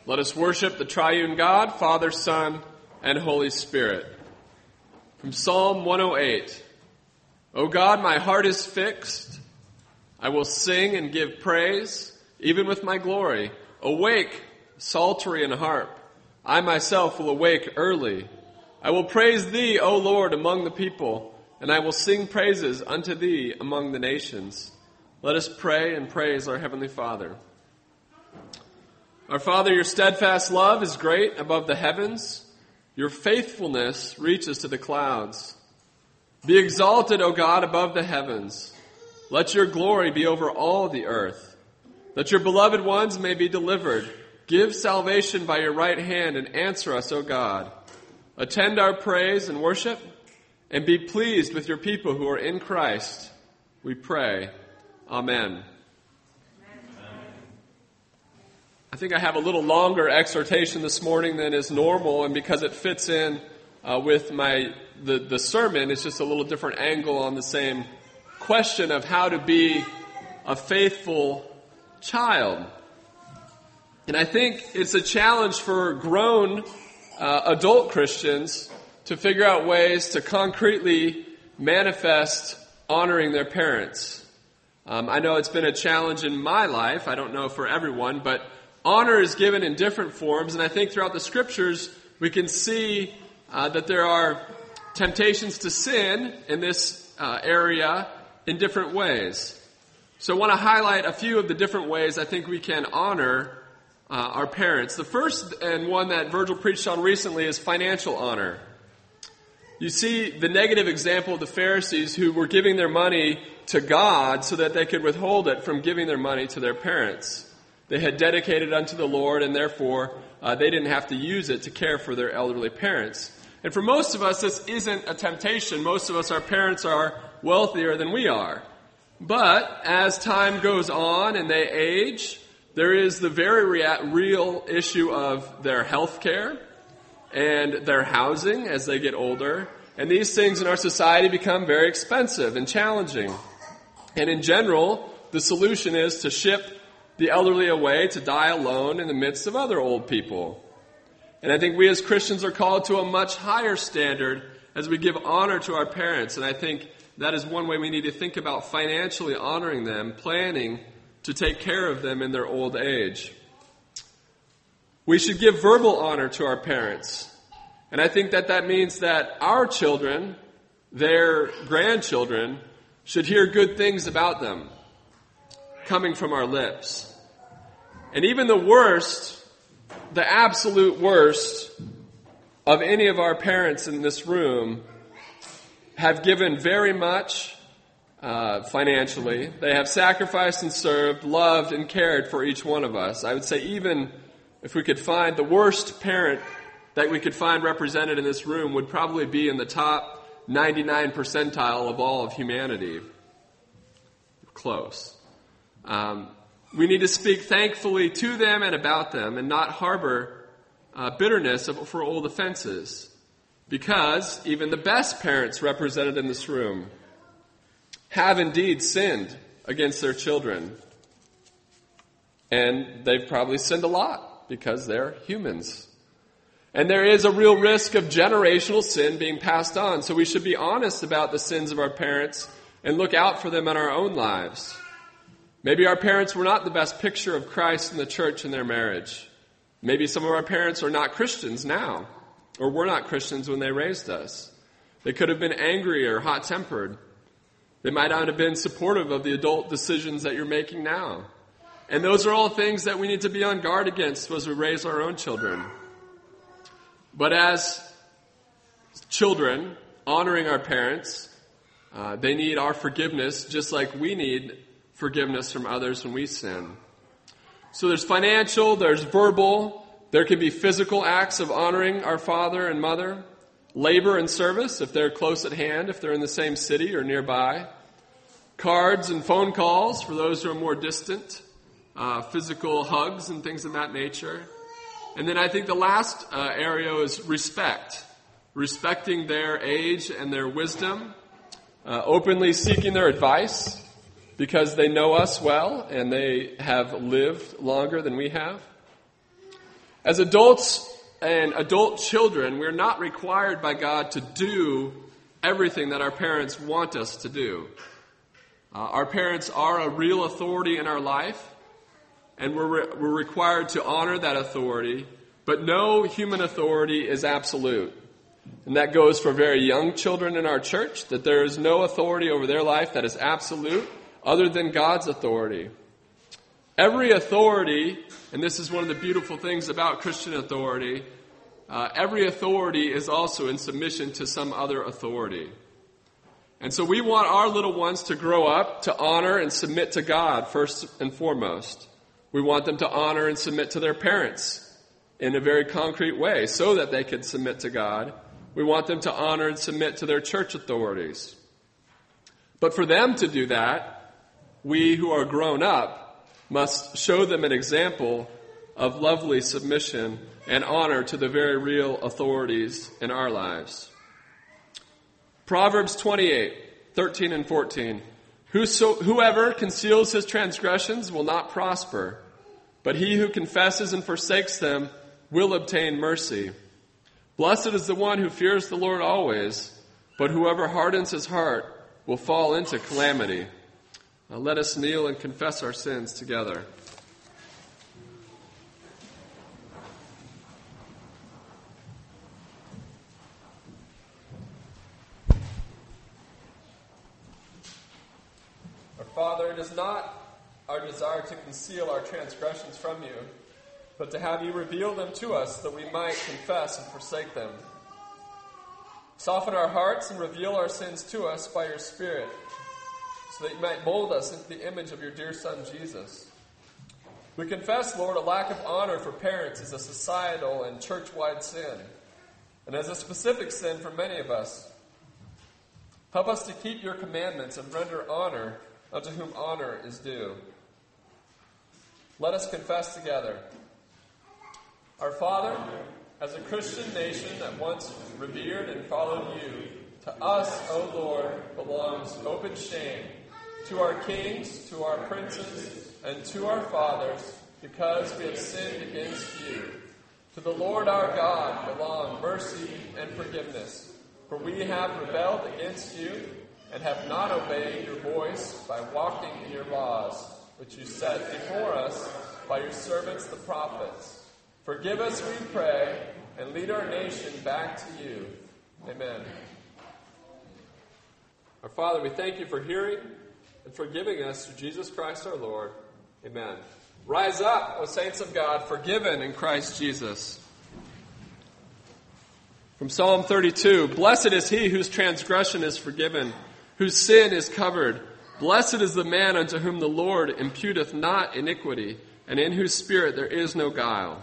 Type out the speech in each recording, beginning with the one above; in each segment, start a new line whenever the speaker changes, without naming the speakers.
Let us worship the triune God, Father, Son, and Holy Spirit. From Psalm 108. O God, my heart is fixed. I will sing and give praise, even with my glory. Awake, psaltery and harp. I myself will awake early. I will praise thee, O Lord, among the people, and I will sing praises unto thee among the nations. Let us pray and praise our Heavenly Father. Our Father, your steadfast love is great above the heavens. Your faithfulness reaches to the clouds. Be exalted, O God, above the heavens. Let your glory be over all the earth. That your beloved ones may be delivered. Give salvation by your right hand and answer us, O God. Attend our praise and worship, and be pleased with your people who are in Christ. We pray. Amen. I think I have a little longer exhortation this morning than is normal, and because it fits in with the sermon, it's just a little different angle on the same question of how to be a faithful child. And I think it's a challenge for grown adult Christians to figure out ways to concretely manifest honoring their parents. I know it's been a challenge in my life. I don't know for everyone, but honor is given in different forms, and I think throughout the Scriptures we can see that there are temptations to sin in this area in different ways. So I want to highlight a few of the different ways I think we can honor our parents. The first, and one that Virgil preached on recently, is financial honor. You see the negative example of the Pharisees who were giving their money to God so that they could withhold it from giving their money to their parents. They had dedicated unto the Lord, and therefore they didn't have to use it to care for their elderly parents. And for most of us, this isn't a temptation. Most of us, our parents are wealthier than we are. But as time goes on and they age, there is the very real issue of their health care and their housing as they get older. And these things in our society become very expensive and challenging. And in general, the solution is to ship the elderly away to die alone in the midst of other old people. And I think we as Christians are called to a much higher standard as we give honor to our parents. And I think that is one way we need to think about financially honoring them, planning to take care of them in their old age. We should give verbal honor to our parents. And I think that means that our children, their grandchildren, should hear good things about them coming from our lips. And even the worst, the absolute worst of any of our parents in this room have given very much financially. They have sacrificed and served, loved and cared for each one of us. I would say even if we could find the worst parent that we could find represented in this room would probably be in the top 99 percentile of all of humanity. Close. We need to speak thankfully to them and about them and not harbor bitterness for old offenses. Because even the best parents represented in this room have indeed sinned against their children. And they've probably sinned a lot because they're humans. And there is a real risk of generational sin being passed on. So we should be honest about the sins of our parents and look out for them in our own lives. Maybe our parents were not the best picture of Christ and the church in their marriage. Maybe some of our parents are not Christians now, or were not Christians when they raised us. They could have been angry or hot-tempered. They might not have been supportive of the adult decisions that you're making now. And those are all things that we need to be on guard against as we raise our own children. But as children, honoring our parents, they need our forgiveness just like we need forgiveness from others when we sin. So there's financial, there's verbal, there can be physical acts of honoring our father and mother, labor and service if they're close at hand, if they're in the same city or nearby, cards and phone calls for those who are more distant, physical hugs and things of that nature. And then I think the last area is respect, respecting their age and their wisdom, openly seeking their advice, because they know us well and they have lived longer than we have. As adults and adult children, we're not required by God to do everything that our parents want us to do. Our parents are a real authority in our life, and we're required to honor that authority, but no human authority is absolute. And that goes for very young children in our church, that there is no authority over their life that is absolute other than God's authority. Every authority, and this is one of the beautiful things about Christian authority, every authority is also in submission to some other authority. And so we want our little ones to grow up to honor and submit to God first and foremost. We want them to honor and submit to their parents in a very concrete way so that they can submit to God. We want them to honor and submit to their church authorities. But for them to do that, we who are grown up must show them an example of lovely submission and honor to the very real authorities in our lives. Proverbs 28:13 and 14. Whoever conceals his transgressions will not prosper, but he who confesses and forsakes them will obtain mercy. Blessed is the one who fears the Lord always, but whoever hardens his heart will fall into calamity. Now let us kneel and confess our sins together. Our Father, it is not our desire to conceal our transgressions from you, but to have you reveal them to us that we might confess and forsake them. Soften our hearts and reveal our sins to us by your Spirit, so that you might mold us into the image of your dear Son, Jesus. We confess, Lord, a lack of honor for parents is a societal and church-wide sin, and as a specific sin for many of us. Help us to keep your commandments and render honor unto whom honor is due. Let us confess together. Our Father, as a Christian nation that once revered and followed you, to us, O Lord, belongs open shame, to our kings, to our princes, and to our fathers, because we have sinned against you. To the Lord our God belong mercy and forgiveness, for we have rebelled against you and have not obeyed your voice by walking in your laws, which you set before us by your servants the prophets. Forgive us, we pray, and lead our nation back to you. Amen. Our Father, we thank you for hearing and forgiving us through Jesus Christ our Lord. Amen. Rise up, O saints of God, forgiven in Christ Jesus. From Psalm 32, Blessed is he whose transgression is forgiven, whose sin is covered. Blessed is the man unto whom the Lord imputeth not iniquity, and in whose spirit there is no guile.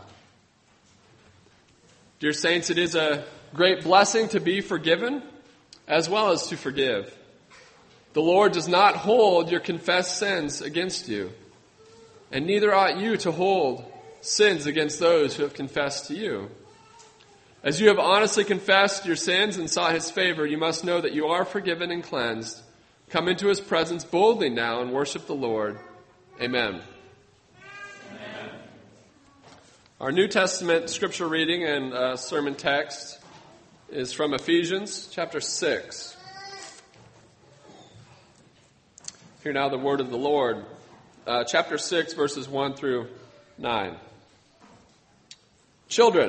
Dear saints, it is a great blessing to be forgiven as well as to forgive. The Lord does not hold your confessed sins against you, and neither ought you to hold sins against those who have confessed to you. As you have honestly confessed your sins and sought his favor, you must know that you are forgiven and cleansed. Come into his presence boldly now and worship the Lord. Amen. Our New Testament scripture reading and sermon text is from Ephesians chapter 6. Hear now the word of the Lord. Chapter 6, verses 1 through 9. Children,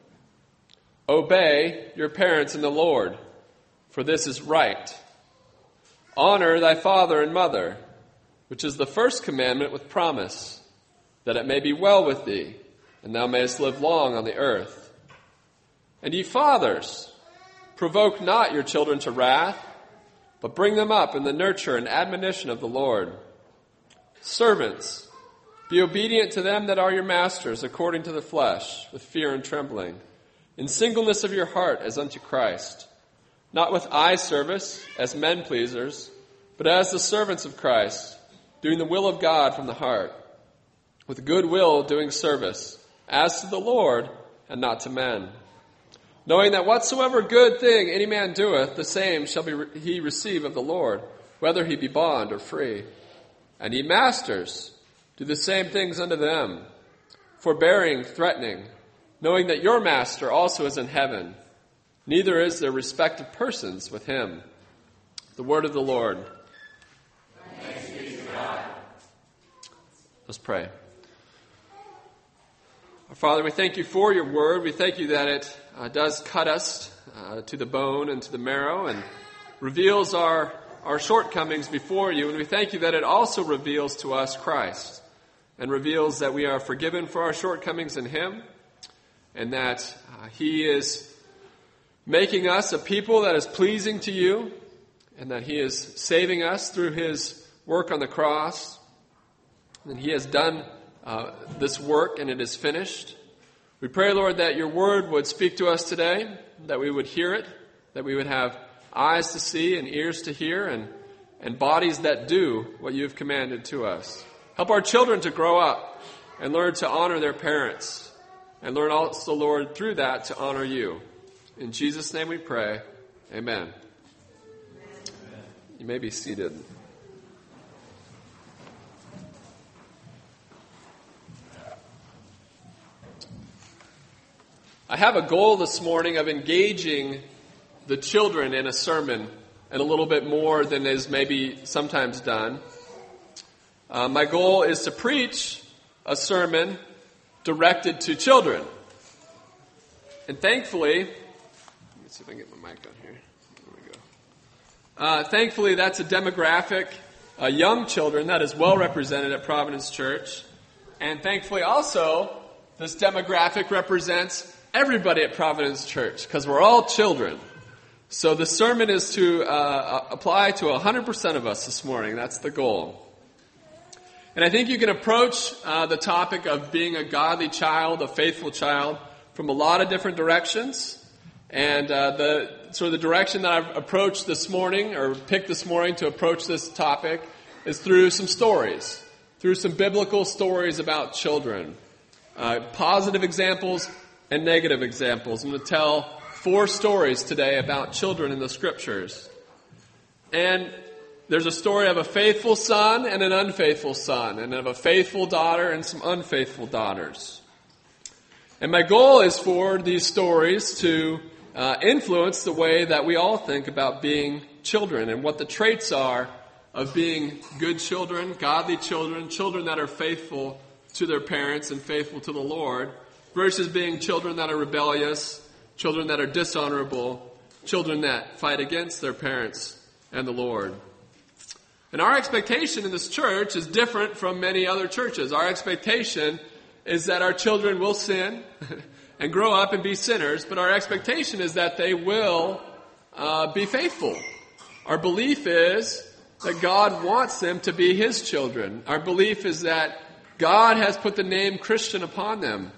obey your parents in the Lord, for this is right. Honor thy father and mother, which is the first commandment with promise, that it may be well with thee, and thou mayest live long on the earth. And ye fathers, provoke not your children to wrath, but bring them up in the nurture and admonition of the Lord. Servants, be obedient to them that are your masters according to the flesh, with fear and trembling, in singleness of your heart as unto Christ, not with eye service as men pleasers, but as the servants of Christ, doing the will of God from the heart, with good will doing service, as to the Lord and not to men, knowing that whatsoever good thing any man doeth, the same shall he receive of the Lord, whether he be bond or free. And ye masters, do the same things unto them, forbearing, threatening, knowing that your master also is in heaven. Neither is there respect of persons with him. The word of the Lord.
Thanks be to God.
Let's pray. Our Father, we thank you for your word. We thank you that it does cut us to the bone and to the marrow and reveals our shortcomings before you. And we thank you that it also reveals to us Christ and reveals that we are forgiven for our shortcomings in him and that he is making us a people that is pleasing to you and that he is saving us through his work on the cross. And he has done this work and it is finished. We pray, Lord, that your word would speak to us today, that we would hear it, that we would have eyes to see and ears to hear and bodies that do what you have commanded to us. Help our children to grow up and learn to honor their parents and learn also, Lord, through that to honor you. In Jesus' name we pray. Amen. You may be seated. I have a goal this morning of engaging the children in a sermon and a little bit more than is maybe sometimes done. My goal is to preach a sermon directed to children. And thankfully, let me see if I can get my mic on here. There we go. Thankfully, that's a demographic, young children, that is well represented at Providence Church. And thankfully also, this demographic represents everybody at Providence Church, because we're all children. So the sermon is to apply to 100% of us this morning. That's the goal. And I think you can approach the topic of being a godly child, a faithful child, from a lot of different directions. And the direction that I've approached this morning, or picked this morning to approach this topic, is through some stories, through some biblical stories about children. Positive examples and negative examples. I'm going to tell 4 stories today about children in the Scriptures. And there's a story of a faithful son and an unfaithful son, and of a faithful daughter and some unfaithful daughters. And my goal is for these stories to influence the way that we all think about being children and what the traits are of being good children, godly children, children that are faithful to their parents and faithful to the Lord, versus being children that are rebellious, children that are dishonorable, children that fight against their parents and the Lord. And our expectation in this church is different from many other churches. Our expectation is that our children will sin and grow up and be sinners, but our expectation is that they will be faithful. Our belief is that God wants them to be his children. Our belief is that God has put the name Christian upon them.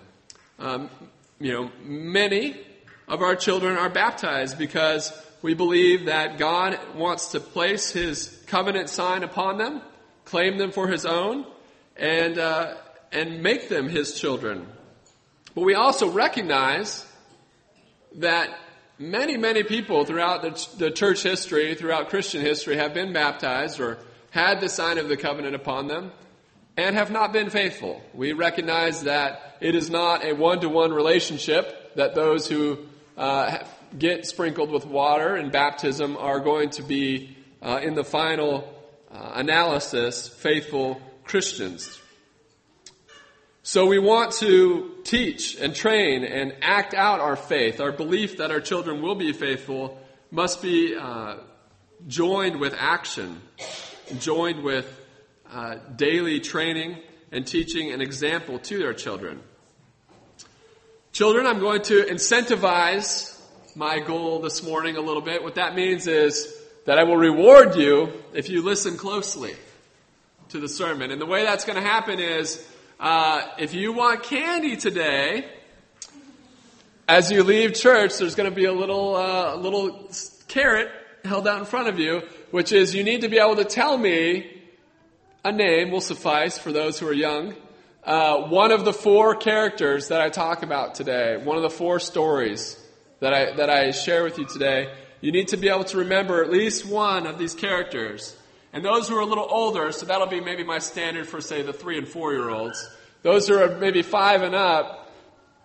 Many of our children are baptized because we believe that God wants to place his covenant sign upon them, claim them for his own, and make them his children. But we also recognize that many people throughout the church history, throughout Christian history, have been baptized or had the sign of the covenant upon them and have not been faithful. We recognize that it is not a one-to-one relationship, that those who get sprinkled with water in baptism are going to be, in the final analysis, faithful Christians. So we want to teach and train and act out our faith. Our belief that our children will be faithful must be joined with action, joined with daily training and teaching an example to their children. Children, I'm going to incentivize my goal this morning a little bit. What that means is that I will reward you if you listen closely to the sermon. And the way that's going to happen is, if you want candy today, as you leave church, there's going to be a little carrot held out in front of you, which is you need to be able to tell me, a name will suffice for those who are young, one of the 4 characters that I talk about today, one of the 4 stories that I share with you today. You need to be able to remember at least one of these characters. And those who are a little older, so that'll be maybe my standard for, say, the 3 and 4-year-olds. Those who are maybe 5 and up,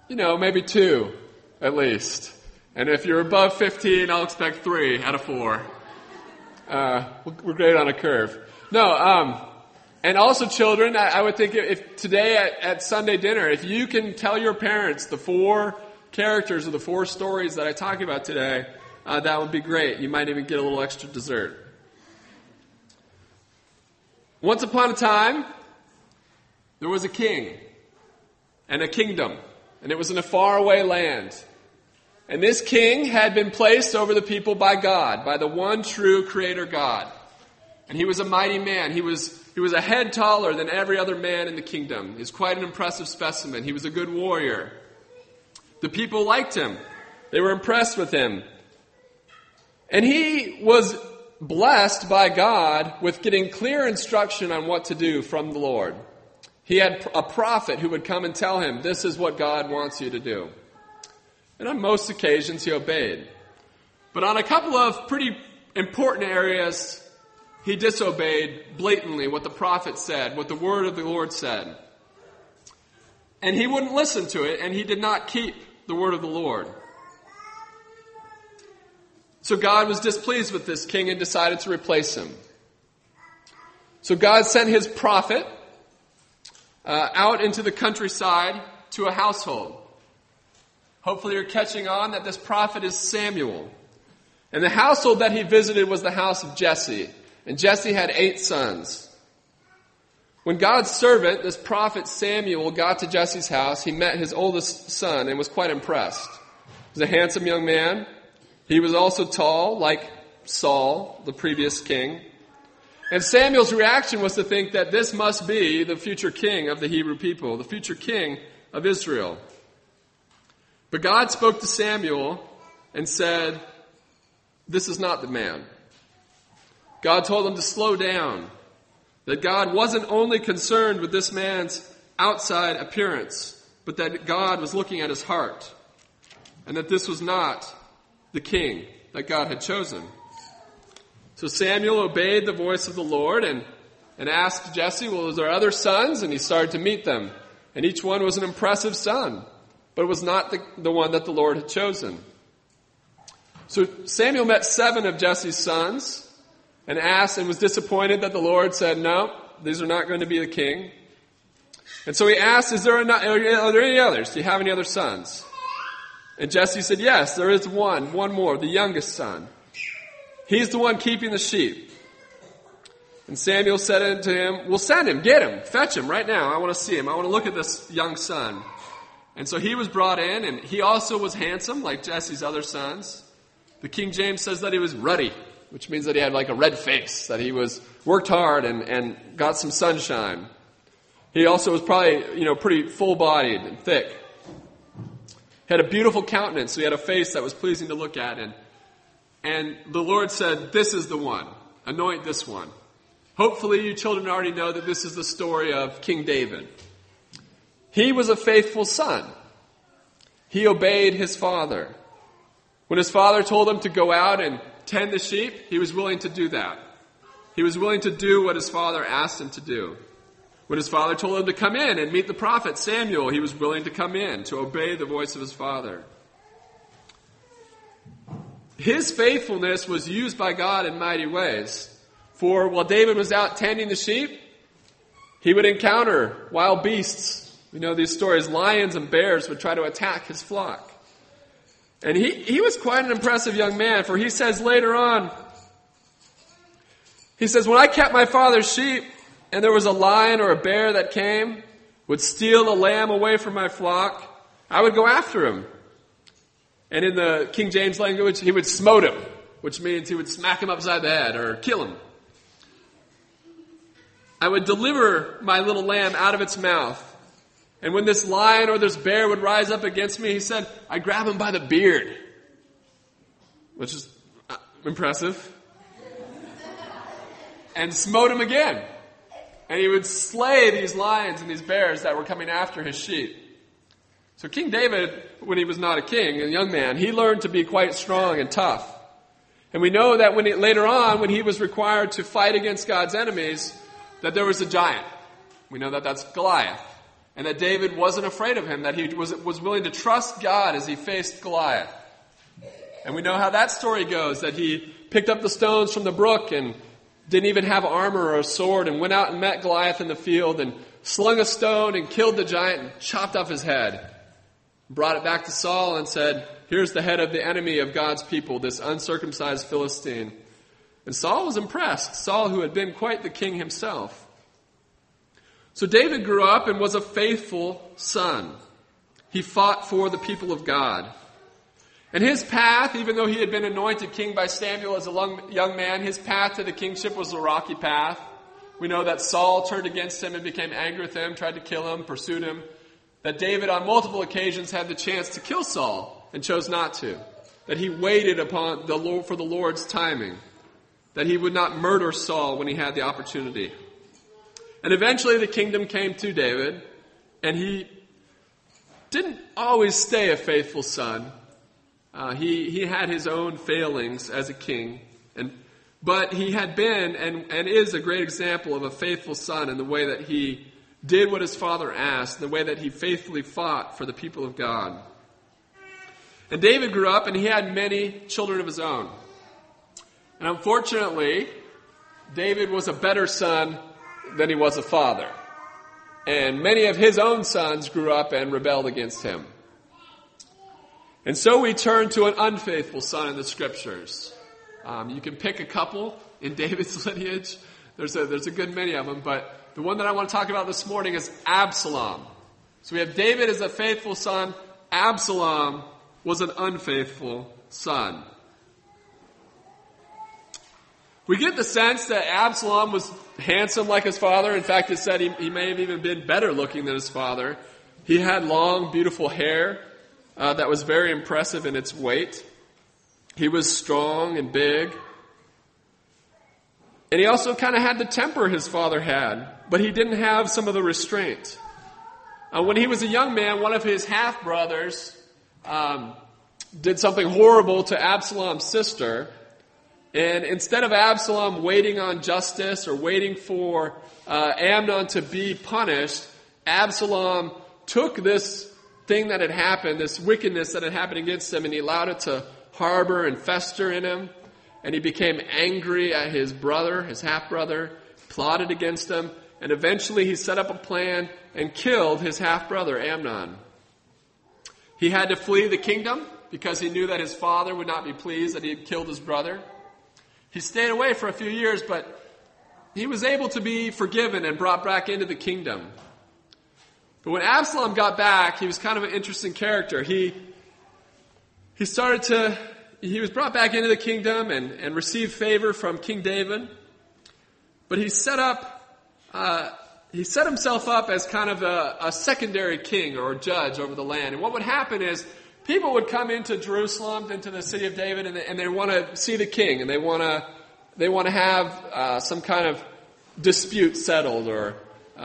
Maybe 2 at least. And if you're above 15, I'll expect 3 out of 4. We're great on a curve. And also children, I would think if today at Sunday dinner, if you can tell your parents the 4 characters or the 4 stories that I talk about today, that would be great. You might even get a little extra dessert. Once upon a time, there was a king and a kingdom, and it was in a faraway land. And this king had been placed over the people by God, by the one true Creator God. And he was a mighty man. He was a head taller than every other man in the kingdom. He was quite an impressive specimen. He was a good warrior. The people liked him. They were impressed with him. And he was blessed by God with getting clear instruction on what to do from the Lord. He had a prophet who would come and tell him, this is what God wants you to do. And on most occasions, he obeyed. But on a couple of pretty important areas, he disobeyed blatantly what the prophet said, what the word of the Lord said. And he wouldn't listen to it, and he did not keep the word of the Lord. So God was displeased with this king and decided to replace him. So God sent his prophet out into the countryside to a household. Hopefully you're catching on that this prophet is Samuel. And the household that he visited was the house of Jesse. And Jesse had 8 sons. When God's servant, this prophet Samuel, got to Jesse's house, he met his oldest son and was quite impressed. He was a handsome young man. He was also tall, like Saul, the previous king. And Samuel's reaction was to think that this must be the future king of the Hebrew people, the future king of Israel. But God spoke to Samuel and said, this is not the man. God told him to slow down, that God wasn't only concerned with this man's outside appearance, but that God was looking at his heart, and that this was not the king that God had chosen. So Samuel obeyed the voice of the Lord and asked Jesse, well, was there other sons? And he started to meet them. And each one was an impressive son, but it was not the one that the Lord had chosen. So Samuel met 7 of Jesse's sons and asked and was disappointed that the Lord said, no, these are not going to be the king. And so he asked, are there any others? Do you have any other sons? And Jesse said, yes, there is one more, the youngest son. He's the one keeping the sheep. And Samuel said unto him, well, send him, get him, fetch him right now. I want to see him. I want to look at this young son. And so he was brought in, and he also was handsome, like Jesse's other sons. The King James says that he was ruddy, which means that he had like a red face, that he was worked hard and got some sunshine. He also was probably, pretty full-bodied and thick. He had a beautiful countenance, so he had a face that was pleasing to look at. And the Lord said, this is the one. Anoint this one. Hopefully you children already know that this is the story of King David. He was a faithful son. He obeyed his father. When his father told him to go out and tend the sheep, he was willing to do that. He was willing to do what his father asked him to do. When his father told him to come in and meet the prophet Samuel, he was willing to come in, to obey the voice of his father. His faithfulness was used by God in mighty ways. For while David was out tending the sheep, he would encounter wild beasts. We know these stories. Lions and bears would try to attack his flock. And he was quite an impressive young man, for he says later on, he says, when I kept my father's sheep, and there was a lion or a bear that came, would steal a lamb away from my flock, I would go after him. And in the King James language, he would smote him, which means he would smack him upside the head or kill him. I would deliver my little lamb out of its mouth. And when this lion or this bear would rise up against me, he said, I grab him by the beard, which is impressive, and smote him again. And he would slay these lions and these bears that were coming after his sheep. So King David, when he was not a king, a young man, he learned to be quite strong and tough. And we know that later on, when he was required to fight against God's enemies, that there was a giant. We know that that's Goliath. and that David wasn't afraid of him, that he was willing to trust God as he faced Goliath. And we know how that story goes, that he picked up the stones from the brook and didn't even have armor or a sword and went out and met Goliath in the field and slung a stone and killed the giant and chopped off his head. Brought it back to Saul and said, here's the head of the enemy of God's people, this uncircumcised Philistine. And Saul was impressed, Saul who had been quite the king himself. So David grew up and was a faithful son. He fought for the people of God. And his path, even though he had been anointed king by Samuel as a young man, his path to the kingship was a rocky path. We know that Saul turned against him and became angry with him, tried to kill him, pursued him. That David on multiple occasions had the chance to kill Saul and chose not to. That he waited upon the Lord for the Lord's timing. That he would not murder Saul when he had the opportunity. And eventually the kingdom came to David, and he didn't always stay a faithful son. He had his own failings as a king, but he had been and is a great example of a faithful son in the way that he did what his father asked, the way that he faithfully fought for the people of God. And David grew up and he had many children of his own. And unfortunately, David was a better son than he was a father. And many of his own sons grew up and rebelled against him. And so we turn to an unfaithful son in the scriptures. You can pick a couple in David's lineage. There's a good many of them, but the one that I want to talk about this morning is Absalom. So we have David as a faithful son. Absalom was an unfaithful son. We get the sense that Absalom was handsome like his father. In fact, it said he may have even been better looking than his father. He had long, beautiful hair that was very impressive in its weight. He was strong and big. And he also kind of had the temper his father had, but he didn't have some of the restraint. When he was a young man, one of his half-brothers did something horrible to Absalom's sister. And instead of Absalom waiting on justice or waiting for Amnon to be punished, Absalom took this thing that had happened, this wickedness that had happened against him, and he allowed it to harbor and fester in him. And he became angry at his brother, his half-brother, plotted against him, and eventually he set up a plan and killed his half-brother, Amnon. He had to flee the kingdom because he knew that his father would not be pleased that he had killed his brother. He stayed away for a few years, but he was able to be forgiven and brought back into the kingdom. But when Absalom got back, he was kind of an interesting character. He was brought back into the kingdom and received favor from King David. But he set himself up as kind of a secondary king or judge over the land. And what would happen is people would come into Jerusalem, into the city of David, and they want to see the king, and they want to have some kind of dispute settled, or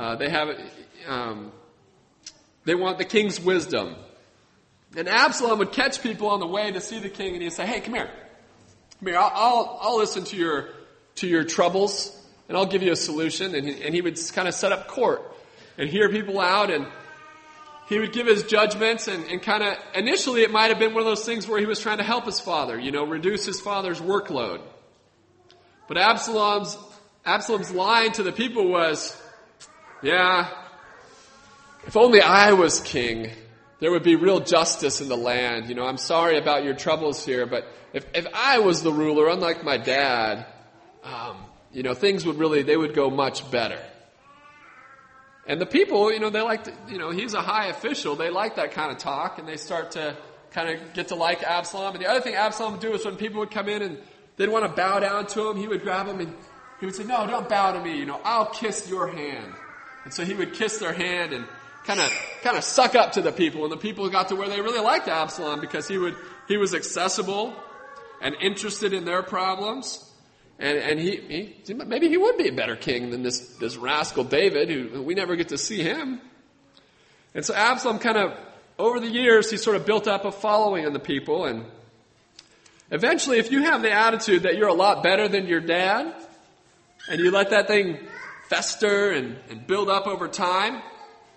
they want the king's wisdom. And Absalom would catch people on the way to see the king, and he'd say, "Hey, come here. I'll listen to your troubles, and I'll give you a solution." And he would kind of set up court and hear people out, and he would give his judgments, and kind of, initially it might have been one of those things where he was trying to help his father, reduce his father's workload. But Absalom's line to the people was, "Yeah, if only I was king, there would be real justice in the land. I'm sorry about your troubles here, but if I was the ruler, unlike my dad, things would go much better." And the people, they like to, he's a high official. They like that kind of talk, and they start to kind of get to like Absalom. And the other thing Absalom would do is when people would come in and they'd want to bow down to him, he would grab them and he would say, "No, don't bow to me. I'll kiss your hand." And so he would kiss their hand and kind of suck up to the people. And the people got to where they really liked Absalom because he was accessible and interested in their problems. And maybe he would be a better king than this rascal David, who we never get to see him. And so Absalom kind of, over the years, he sort of built up a following in the people. And eventually, if you have the attitude that you're a lot better than your dad, and you let that thing fester and build up over time,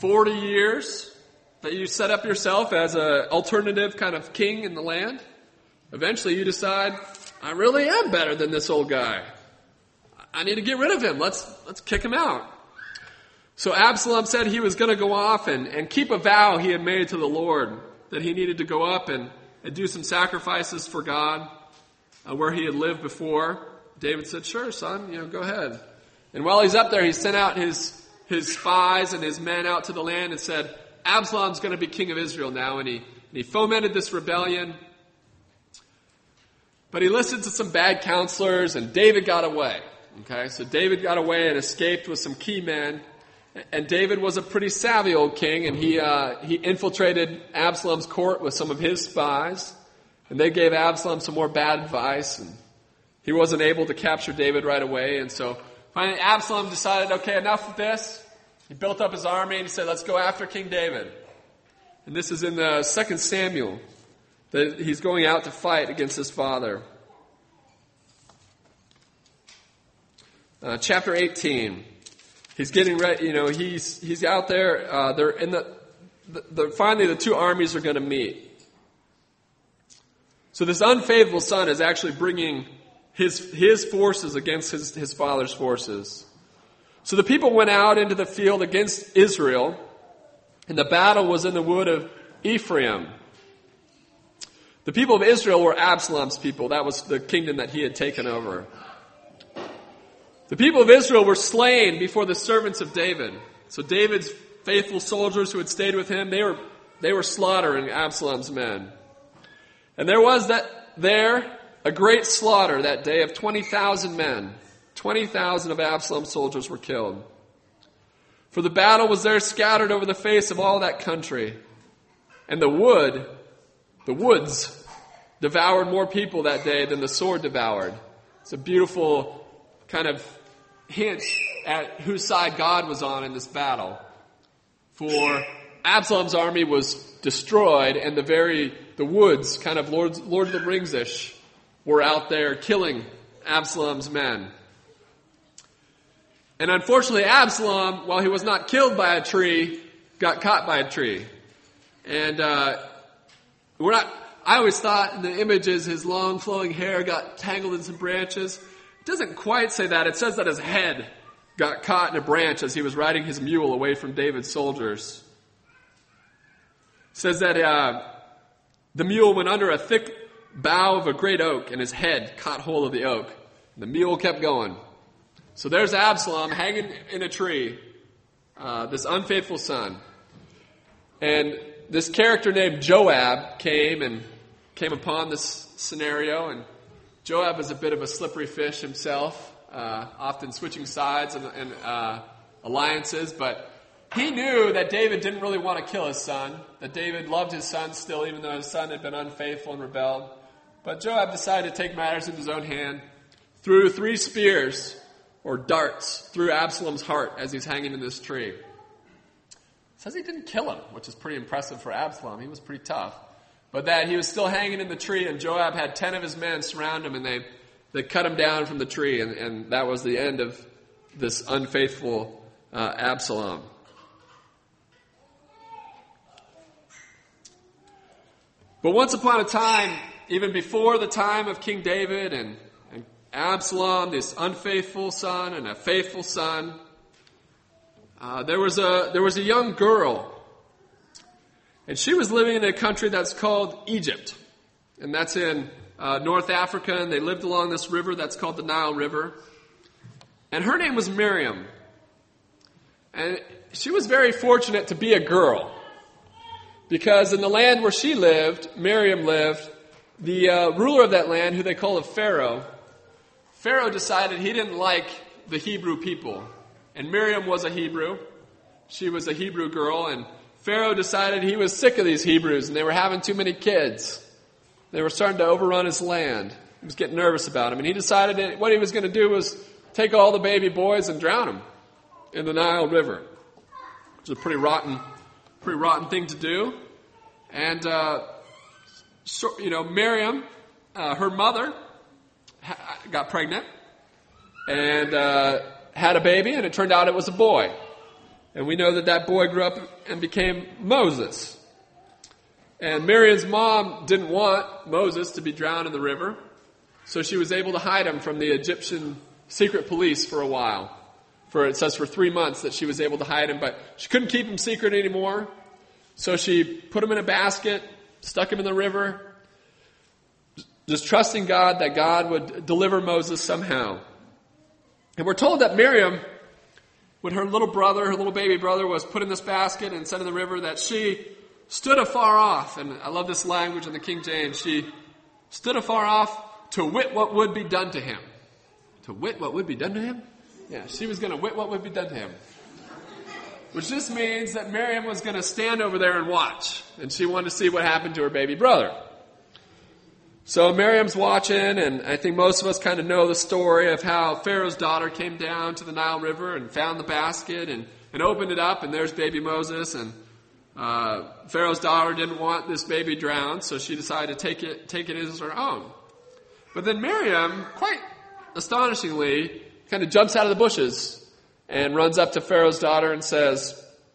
40 years that you set up yourself as an alternative kind of king in the land. Eventually you decide, I really am better than this old guy. I need to get rid of him. Let's kick him out. So Absalom said he was going to go off and keep a vow he had made to the Lord, that he needed to go up and do some sacrifices for God where he had lived before. David said, sure, son, go ahead. And while he's up there, he sent out his spies and his men out to the land and said, Absalom's going to be king of Israel now. And he fomented this rebellion. But he listened to some bad counselors, and David got away. Okay, so David got away and escaped with some key men. And David was a pretty savvy old king, and he infiltrated Absalom's court with some of his spies. And they gave Absalom some more bad advice, and he wasn't able to capture David right away. And so finally Absalom decided, okay, enough of this. He built up his army and he said, let's go after King David. And this is in the 2 Samuel, that he's going out to fight against his father. Chapter 18. He's getting ready, he's out there. They're in finally the two armies are going to meet. So this unfaithful son is actually bringing his forces against his father's forces. So the people went out into the field against Israel, and the battle was in the wood of Ephraim. The people of Israel were Absalom's people. That was the kingdom that he had taken over. The people of Israel were slain before the servants of David. So David's faithful soldiers who had stayed with him, they were slaughtering Absalom's men. And there was a great slaughter that day of 20,000 men. 20,000 of Absalom's soldiers were killed. For the battle was there scattered over the face of all that country. And the woods devoured more people that day than the sword devoured. It's a beautiful kind of hint at whose side God was on in this battle. For Absalom's army was destroyed, and the woods, kind of Lord of the Rings-ish, were out there killing Absalom's men. And unfortunately, Absalom, while he was not killed by a tree, got caught by a tree. And I always thought in the images his long flowing hair got tangled in some branches. It doesn't quite say that. It says that his head got caught in a branch as he was riding his mule away from David's soldiers. It says that the mule went under a thick bough of a great oak, and his head caught hold of the oak. The mule kept going. So there's Absalom hanging in a tree, this unfaithful son. And this character named Joab came upon this scenario, and Joab is a bit of a slippery fish himself, often switching sides and alliances, but he knew that David didn't really want to kill his son, that David loved his son still, even though his son had been unfaithful and rebelled. But Joab decided to take matters into his own hand, threw 3 spears, or darts, through Absalom's heart as he's hanging in this tree. It says he didn't kill him, which is pretty impressive for Absalom. He was pretty tough. But that he was still hanging in the tree, and Joab had 10 of his men surround him, and they cut him down from the tree, and that was the end of this unfaithful Absalom. But once upon a time, even before the time of King David and Absalom, this unfaithful son and a faithful son, there was a young girl, and she was living in a country that's called Egypt, and that's in North Africa, and they lived along this river that's called the Nile River, and her name was Miriam, and she was very fortunate to be a girl, because in the land where she lived, Miriam lived, the ruler of that land, who they call a Pharaoh decided he didn't like the Hebrew people. And Miriam was a Hebrew. She was a Hebrew girl. And Pharaoh decided he was sick of these Hebrews and they were having too many kids. They were starting to overrun his land. He was getting nervous about them. And he decided that what he was going to do was take all the baby boys and drown them in the Nile River. Which is a pretty rotten thing to do. And, Miriam, her mother, got pregnant and had a baby, and it turned out it was a boy. And we know that that boy grew up and became Moses. And Miriam's mom didn't want Moses to be drowned in the river, so she was able to hide him from the Egyptian secret police for a while. It says for 3 months that she was able to hide him, but she couldn't keep him secret anymore. So she put him in a basket, stuck him in the river, just trusting God that God would deliver Moses somehow. And we're told that Miriam, when her little baby brother was put in this basket and sent in the river, that she stood afar off. And I love this language in the King James. She stood afar off to wit what would be done to him. To wit what would be done to him? Yeah, she was going to wit what would be done to him. Which just means that Miriam was going to stand over there and watch. And she wanted to see what happened to her baby brother. So Miriam's watching, and I think most of us kind of know the story of how Pharaoh's daughter came down to the Nile River and found the basket and opened it up, and there's baby Moses. And Pharaoh's daughter didn't want this baby drowned, so she decided to take it as her own. But then Miriam, quite astonishingly, kind of jumps out of the bushes and runs up to Pharaoh's daughter and says,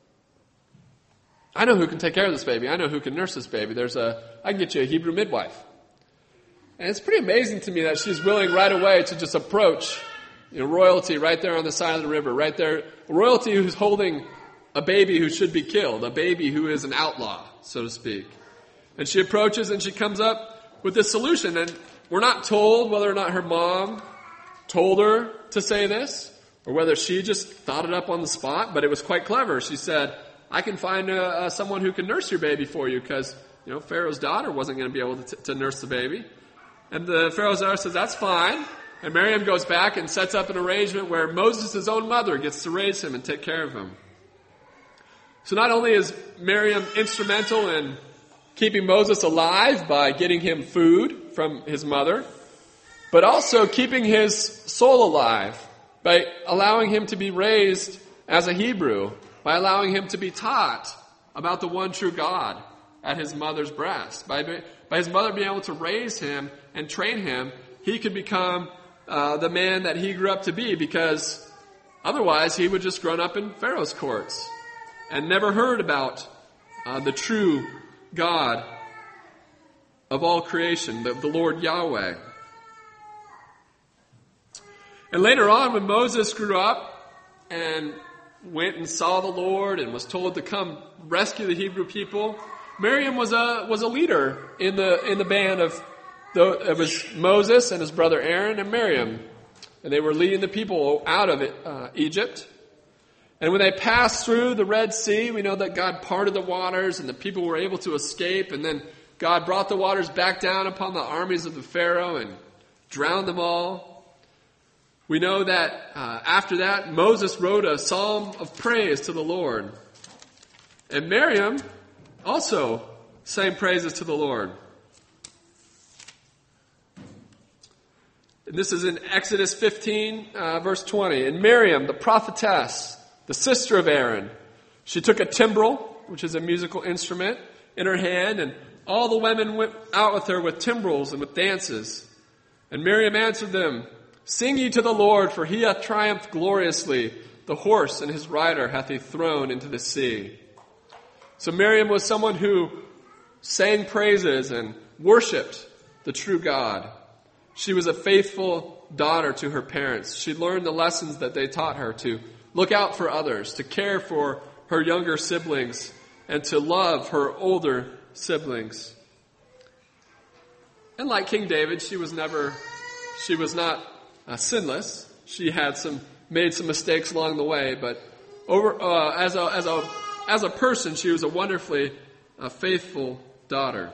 I know who can take care of this baby. I know who can nurse this baby. I can get you a Hebrew midwife. And it's pretty amazing to me that she's willing right away to just approach, royalty right there on the side of the river, right there. Royalty who's holding a baby who should be killed, a baby who is an outlaw, so to speak. And she approaches and she comes up with this solution. And we're not told whether or not her mom told her to say this, or whether she just thought it up on the spot, but it was quite clever. She said, I can find someone who can nurse your baby for you, because Pharaoh's daughter wasn't going to be able to nurse the baby. And the Pharaoh's daughter says, that's fine. And Miriam goes back and sets up an arrangement where Moses' own mother gets to raise him and take care of him. So not only is Miriam instrumental in keeping Moses alive by getting him food from his mother, but also keeping his soul alive by allowing him to be raised as a Hebrew, by allowing him to be taught about the one true God at his mother's breast. By his mother being able to raise him and train him, he could become the man that he grew up to be, because otherwise he would just grown up in Pharaoh's courts and never heard about the true God of all creation, the Lord Yahweh. And later on, when Moses grew up and went and saw the Lord and was told to come rescue the Hebrew people, Miriam was a leader in the band of it was Moses and his brother Aaron and Miriam, and they were leading the people out of Egypt. And when they passed through the Red Sea, we know that God parted the waters and the people were able to escape. And then God brought the waters back down upon the armies of the Pharaoh and drowned them all. We know that after that, Moses wrote a psalm of praise to the Lord. And Miriam also sang praises to the Lord. And this is in Exodus 15, verse 20. And Miriam, the prophetess, the sister of Aaron, she took a timbrel, which is a musical instrument, in her hand, and all the women went out with her with timbrels and with dances. And Miriam answered them, Sing ye to the Lord, for he hath triumphed gloriously. The horse and his rider hath he thrown into the sea. So Miriam was someone who sang praises and worshipped the true God. She was a faithful daughter to her parents. She learned the lessons that they taught her to look out for others, to care for her younger siblings, and to love her older siblings. And like King David, she was not sinless. She had made some mistakes along the way, but as a person, she was a wonderfully faithful daughter.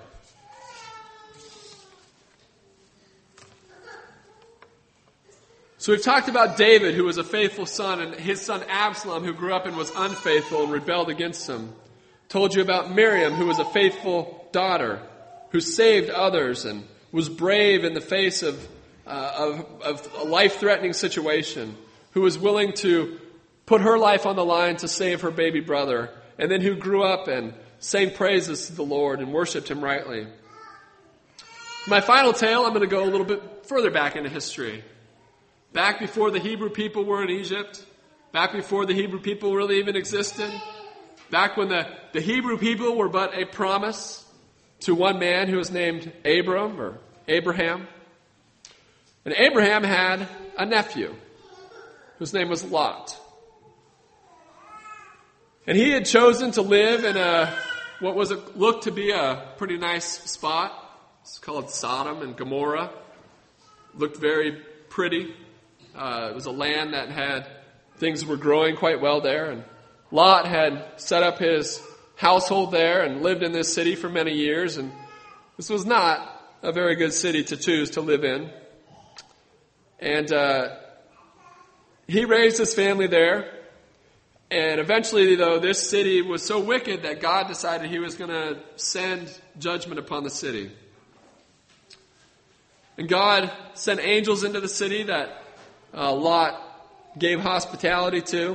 So we've talked about David, who was a faithful son, and his son Absalom, who grew up and was unfaithful and rebelled against him. Told you about Miriam, who was a faithful daughter, who saved others and was brave in the face of a life-threatening situation, who was willing to put her life on the line to save her baby brother, and then who grew up and sang praises to the Lord and worshipped him rightly. My final tale, I'm going to go a little bit further back into history. Back before the Hebrew people were in Egypt, back before the Hebrew people really even existed, back when the Hebrew people were but a promise to one man who was named Abram or Abraham. And Abraham had a nephew whose name was Lot. And he had chosen to live in what looked to be a pretty nice spot. It's called Sodom and Gomorrah. Looked very pretty. It was a land that had things were growing quite well there. And Lot had set up his household there and lived in this city for many years. And this was not a very good city to choose to live in. And he raised his family there. And eventually, though, this city was so wicked that God decided he was going to send judgment upon the city. And God sent angels into the city that Lot gave hospitality to.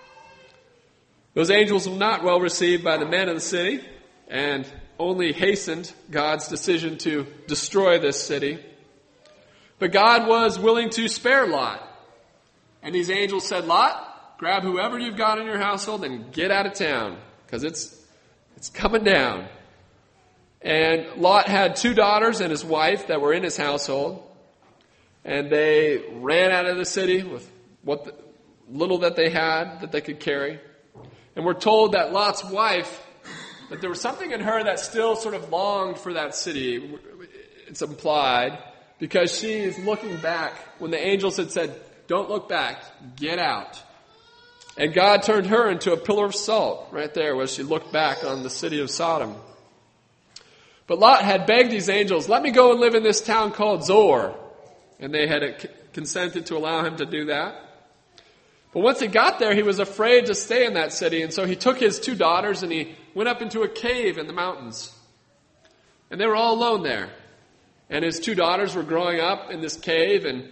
Those angels were not well received by the men of the city and only hastened God's decision to destroy this city. But God was willing to spare Lot. And these angels said, Lot, grab whoever you've got in your household and get out of town, because it's coming down. And Lot had 2 daughters and his wife that were in his household. And they ran out of the city with what little that they had that they could carry. And we're told that Lot's wife, that there was something in her that still sort of longed for that city. It's implied, because she is looking back when the angels had said, don't look back, get out. And God turned her into a pillar of salt right there as she looked back on the city of Sodom. But Lot had begged these angels, let me go and live in this town called Zoar. And they had consented to allow him to do that. But once he got there, he was afraid to stay in that city. And so he took his 2 daughters and he went up into a cave in the mountains. And they were all alone there. And his 2 daughters were growing up in this cave, and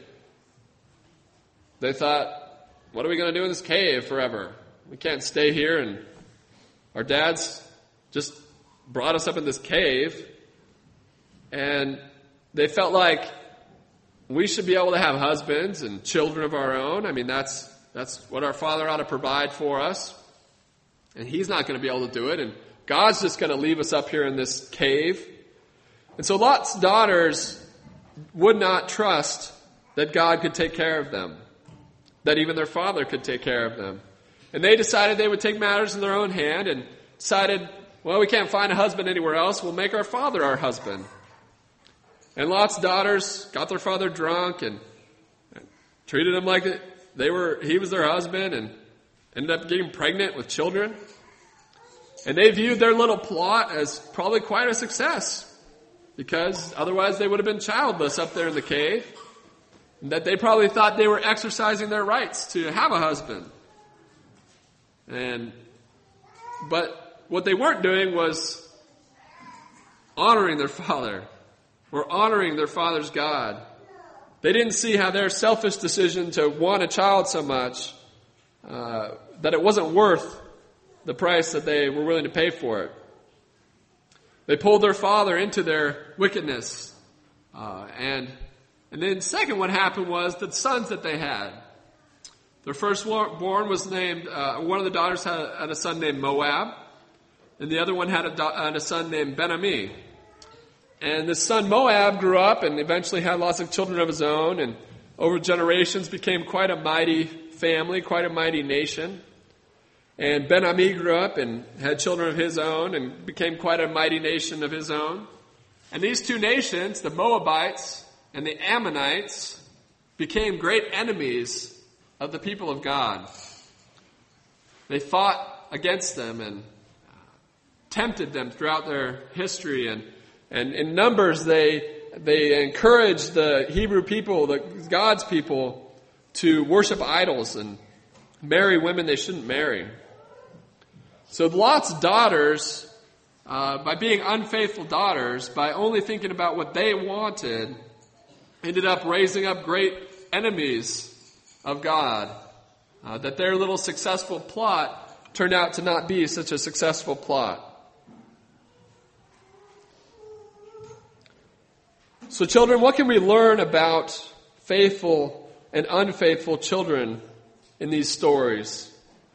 they thought, what are we going to do in this cave forever? We can't stay here, and our dads just brought us up in this cave. And they felt like we should be able to have husbands and children of our own. I mean, that's what our Father ought to provide for us. And He's not going to be able to do it. And God's just going to leave us up here in this cave. And so Lot's daughters would not trust that God could take care of them, that even their father could take care of them. And they decided they would take matters in their own hand and decided, well, we can't find a husband anywhere else. We'll make our father our husband. And Lot's daughters got their father drunk and treated him like he was their husband, and ended up getting pregnant with children. And they viewed their little plot as probably quite a success, because otherwise they would have been childless up there in the cave. And that they probably thought they were exercising their rights to have a husband. But what they weren't doing was honoring their father, or honoring their father's God. They didn't see how their selfish decision to want a child so much, that it wasn't worth the price that they were willing to pay for it. They pulled their father into their wickedness. And then second, what happened was the sons that they had. Their firstborn was named, one of the daughters had a son named Moab, and the other one had a son named Ben-Ami. And this son Moab grew up and eventually had lots of children of his own, and over generations became quite a mighty family, quite a mighty nation. And Ben-Ami grew up and had children of his own and became quite a mighty nation of his own. And these 2 nations, the Moabites and the Ammonites, became great enemies of the people of God. They fought against them and tempted them throughout their history, and in numbers they encouraged the Hebrew people, God's people, to worship idols and marry women they shouldn't marry. So Lot's daughters, by being unfaithful daughters, by only thinking about what they wanted, ended up raising up great enemies of God. That their little successful plot turned out to not be such a successful plot. So children, what can we learn about faithful and unfaithful children in these stories.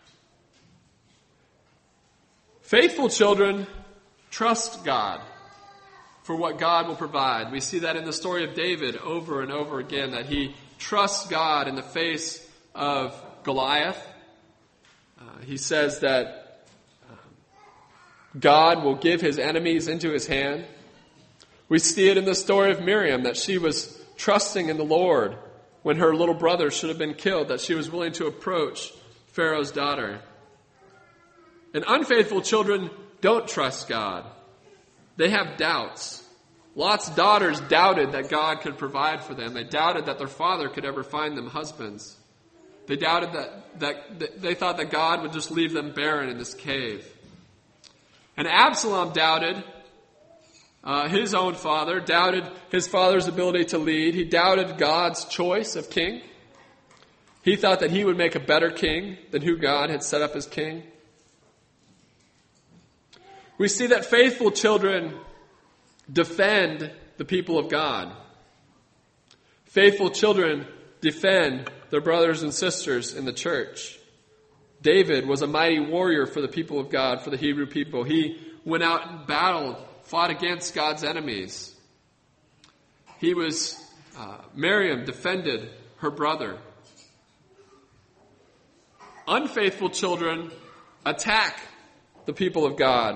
Faithful children trust God for what God will provide. We see that in the story of David over and over again, that he trusts God in the face of Goliath. He says that God will give his enemies into his hand. We see it in the story of Miriam, that she was trusting in the Lord when her little brother should have been killed, that she was willing to approach Pharaoh's daughter. And unfaithful children don't trust God. They have doubts. Lot's daughters doubted that God could provide for them. They doubted that their father could ever find them husbands. They doubted that they thought that God would just leave them barren in this cave. And Absalom doubted his own father, doubted his father's ability to lead. He doubted God's choice of king. He thought that he would make a better king than who God had set up as king. We see that faithful children defend the people of God. Faithful children defend their brothers and sisters in the church. David was a mighty warrior for the people of God, for the Hebrew people. He went out and battled, fought against God's enemies. Miriam defended her brother. Unfaithful children attack the people of God.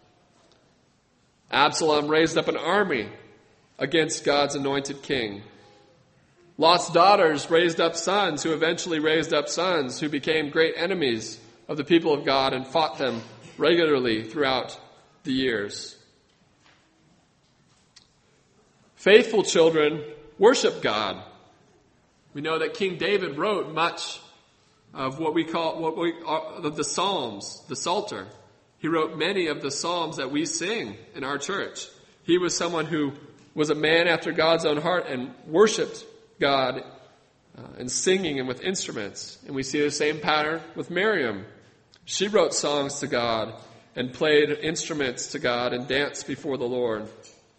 Absalom raised up an army against God's anointed king. Lot's daughters raised up sons who eventually raised up sons who became great enemies of the people of God and fought them regularly throughout the years. Faithful children worship God. We know that King David wrote much of what we call the Psalms, the Psalter. He wrote many of the Psalms that we sing in our church. He was someone who was a man after God's own heart and worshiped God and singing and with instruments. And we see the same pattern with Miriam. She wrote songs to God and played instruments to God and danced before the Lord.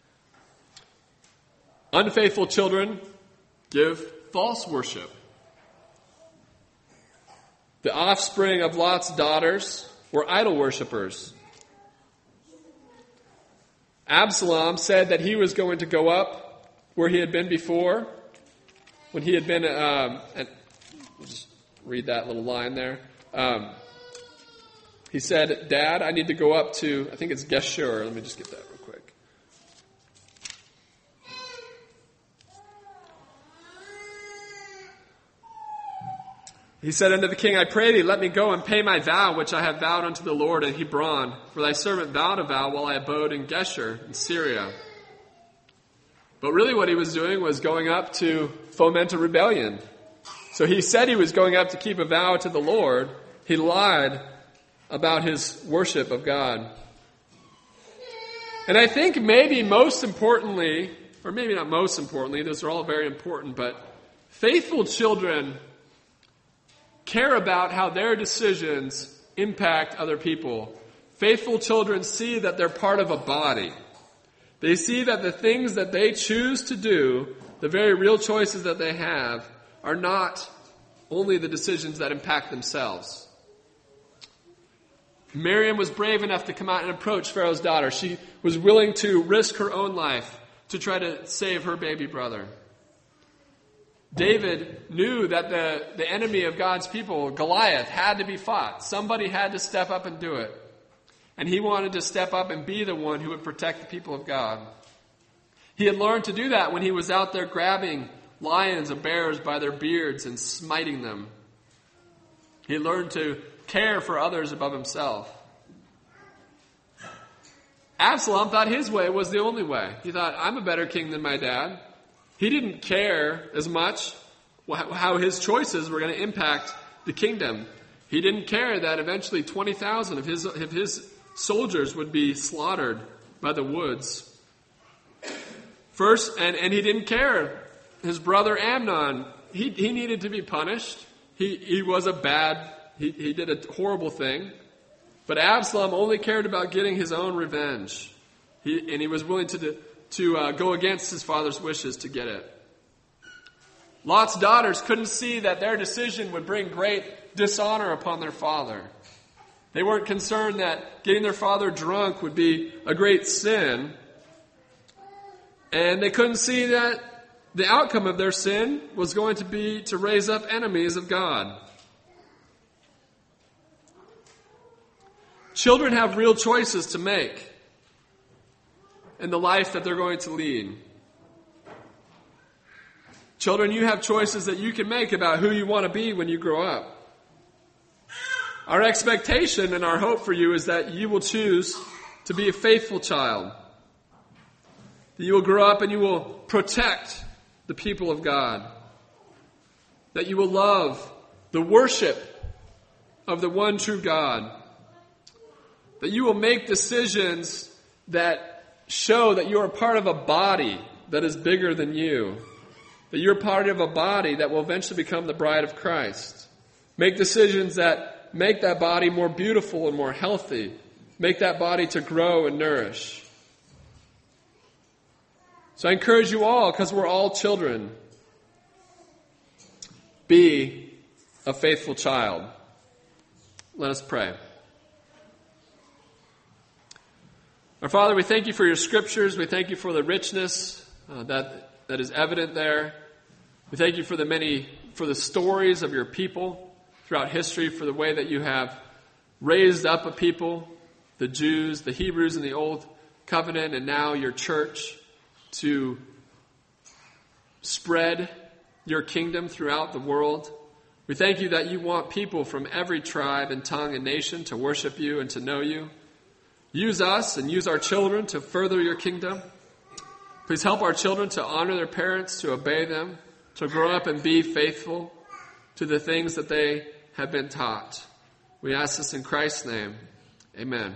Unfaithful children give false worship. The offspring of Lot's daughters were idol worshippers. Absalom said that he was going to go up where he had been before, when he had been, just read that little line there. He said, Dad, I need to go up to, I think it's Geshur. Let me just get that real quick. He said unto the king, I pray thee, let me go and pay my vow, which I have vowed unto the Lord in Hebron. For thy servant vowed a vow while I abode in Geshur in Syria. But really what he was doing was going up to foment a rebellion. So he said he was going up to keep a vow to the Lord. He lied about his worship of God. And I think maybe most importantly, or maybe not most importantly, those are all very important, but faithful children care about how their decisions impact other people. Faithful children see that they're part of a body. They see that the things that they choose to do, the very real choices that they have, are not only the decisions that impact themselves. Miriam was brave enough to come out and approach Pharaoh's daughter. She was willing to risk her own life to try to save her baby brother. David knew that the enemy of God's people, Goliath, had to be fought. Somebody had to step up and do it. And he wanted to step up and be the one who would protect the people of God. He had learned to do that when he was out there grabbing lions and bears by their beards and smiting them. He learned to care for others above himself. Absalom thought his way was the only way. He thought, I'm a better king than my dad. He didn't care as much how his choices were going to impact the kingdom. He didn't care that eventually 20,000 of his soldiers would be slaughtered by the woods. First, and he didn't care. His brother Amnon, he needed to be punished. He was he did a horrible thing. But Absalom only cared about getting his own revenge. He was willing to go against his father's wishes to get it. Lot's daughters couldn't see that their decision would bring great dishonor upon their father. They weren't concerned that getting their father drunk would be a great sin. And they couldn't see that the outcome of their sin was going to be to raise up enemies of God. Children have real choices to make in the life that they're going to lead. Children, you have choices that you can make about who you want to be when you grow up. Our expectation and our hope for you is that you will choose to be a faithful child. That you will grow up and you will protect the people of God. That you will love the worship of the one true God. That you will make decisions that show that you are part of a body that is bigger than you. That you're part of a body that will eventually become the bride of Christ. Make decisions that make that body more beautiful and more healthy. Make that body to grow and nourish. So I encourage you all, because we're all children, be a faithful child. Let us pray. Our Father, we thank you for your scriptures. We thank you for the richness that is evident there. We thank you for the stories of your people throughout history, for the way that you have raised up a people, the Jews, the Hebrews in the Old Covenant, and now your church, to spread your kingdom throughout the world. We thank you that you want people from every tribe and tongue and nation to worship you and to know you. Use us and use our children to further your kingdom. Please help our children to honor their parents, to obey them, to grow up and be faithful to the things that they have been taught. We ask this in Christ's name. Amen.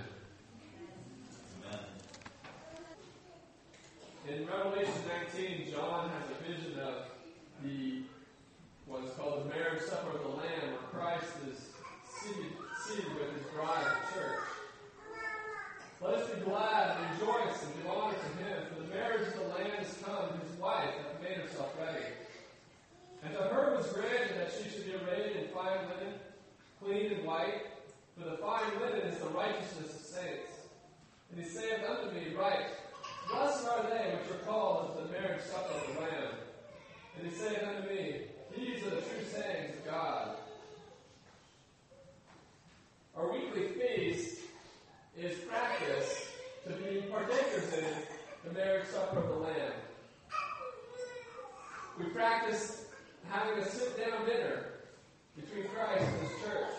In Revelation 19, John has a vision of what is called the marriage supper of the Lamb, where Christ is seated with his bride, the church. Let us be glad and rejoice and give honor to him, for the marriage of the Lamb is come, his wife hath made herself ready. And to her was granted that she should be arrayed in fine linen, clean and white, for the fine linen is the righteousness of saints. And he saith unto me, Write, blessed are they which are called unto the marriage supper of the Lamb. And he saith unto me, These are the true sayings of God. Our weekly feast is practice to be partakers in the marriage supper of the Lamb. We practice having a sit-down dinner between Christ and his church.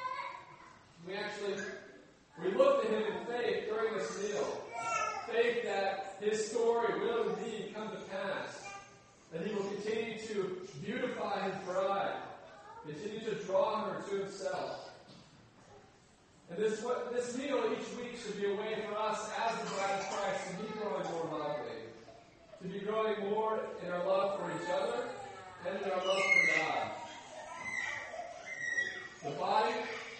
We look to him in faith during this meal. Faith that his story will indeed come to pass. That he will continue to beautify his bride. Continue to draw her to himself. And this meal each week should be a way for us as the bride of Christ to be growing more lovely. To be growing more in our love for each other and in our love for God. The body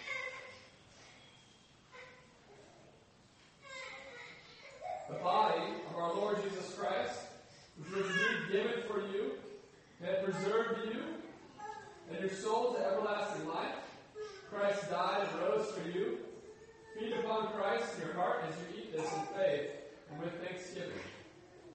of our Lord Jesus Christ, which was indeed given for you, and preserved you and your soul to everlasting life. Christ died and rose for you. Feed upon Christ in your heart as you eat this in faith and with thanksgiving.